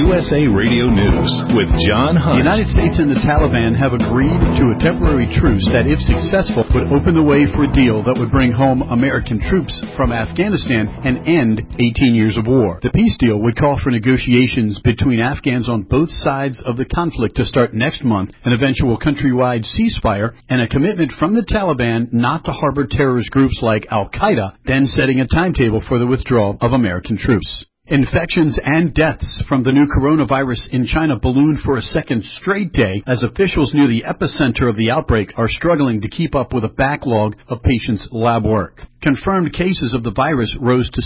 USA Radio News with John Hunt. The United States and the Taliban have agreed to a temporary truce that, if successful, would open the way for a deal that would bring home American troops from Afghanistan and end 18 years of war. The peace deal would call for negotiations between Afghans on both sides of the conflict to start next month, an eventual countrywide ceasefire, and a commitment from the Taliban not to harbor terrorist groups like Al-Qaeda, then setting a timetable for the withdrawal of American troops. Infections and deaths from the new coronavirus in China ballooned for a second straight day as officials near the epicenter of the outbreak are struggling to keep up with a backlog of patients' lab work. Confirmed cases of the virus rose to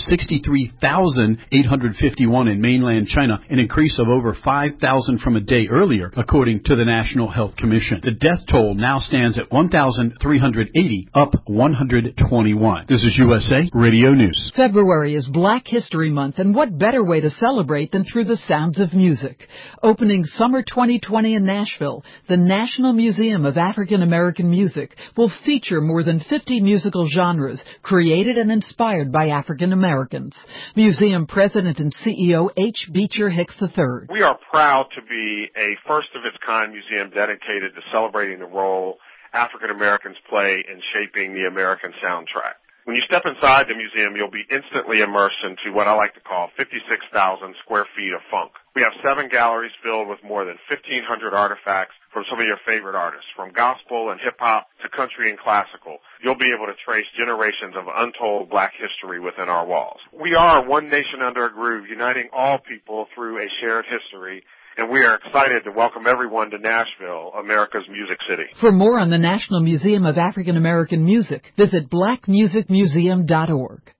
63,851 in mainland China, an increase of over 5,000 from a day earlier, according to the National Health Commission. The death toll now stands at 1,380, up 121. This is USA Radio News. February is Black History Month, and what better way to celebrate than through the sounds of music? Opening summer 2020 in Nashville, the National Museum of African American Music will feature more than 50 musical genres created and inspired by African Americans. Museum President and CEO H. Beecher Hicks III. We are proud to be a first-of-its-kind museum dedicated to celebrating the role African Americans play in shaping the American soundtrack. When you step inside the museum, you'll be instantly immersed into what I like to call 56,000 square feet of funk. We have 7 galleries filled with more than 1,500 artifacts from some of your favorite artists, from gospel and hip-hop to country and classical. You'll be able to trace generations of untold Black history within our walls. We are one nation under a groove, uniting all people through a shared history, and we are excited to welcome everyone to Nashville, America's music city. For more on the National Museum of African American Music, visit blackmusicmuseum.org.